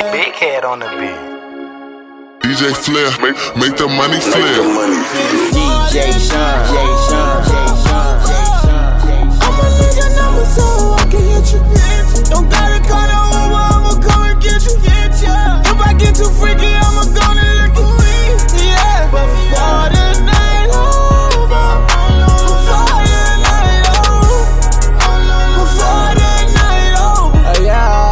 Big head on the beat. DJ Flair, make the money flare. DJ Sean. I'ma need your number so I can hit you. Don't gotta call no Uber, I'ma come and get you. If I get too freaky, I'ma gonna lick you. Yeah, but before the night over, before the night over, before the night over,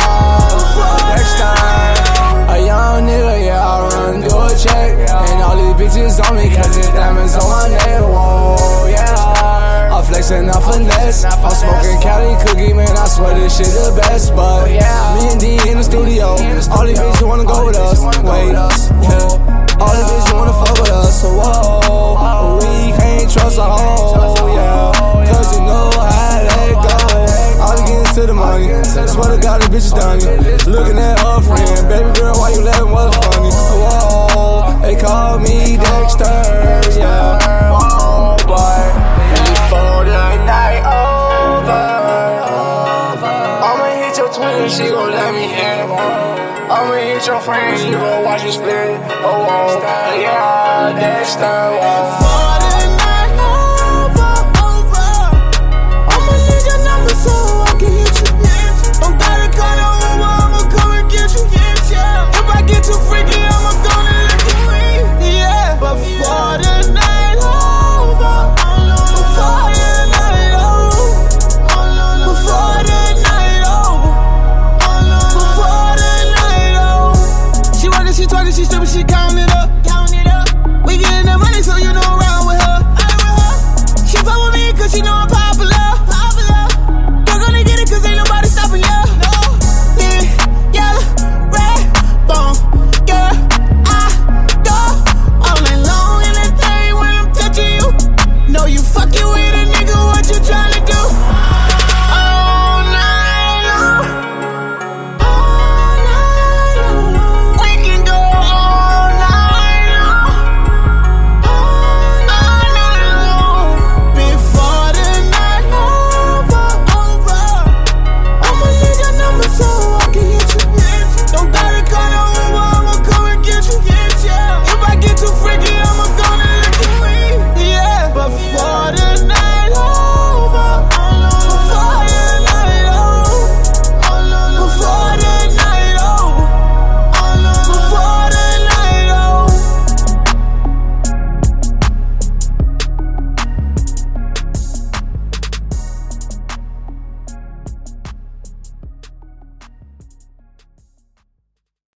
Next time, a young nigga, I run do a check. And all these bitches on me, cause it's diamonds on my neck. Whoa, yeah. I'm flexing off finesse. I'm smoking Cali cookie, man. I swear this shit the best. But me and D in the studio. All these bitches wanna go with us. Wait, yeah. All these bitches wanna fuck with us. So whoa, we can't trust a hoe, yeah. Cause you know how that go. All we getting to the money. Swear to God, these bitches done it. Looking at her friend. Baby girl, why you laughing? What's funny? Whoa, they call me Dexter, yeah. Whoa, boy. Before the night over, I'ma hit your twin, she gon' let me hit. I'ma hit your friend, you gon' watch me split. Oh, yeah, Dexter. before the night over, I'ma need your number so I can hit you. Don't gotta call no Uber, I'ma come and get you. If I get too freaky, I'ma gonna lick you. Yeah, but before the night over, before the night over, before the night over, before the night over. She working, she twerking, she stripping, she counting it up. We getting that money, so you know I'm around with her. She fuck with me, cause she know I'm popular. You're gonna get it, cause ain't nobody stopping ya. Pink, yellow, red, bone. Girl, I go all night long in that thing when I'm touching you. Know you fucking with a nigga, what you tryna do?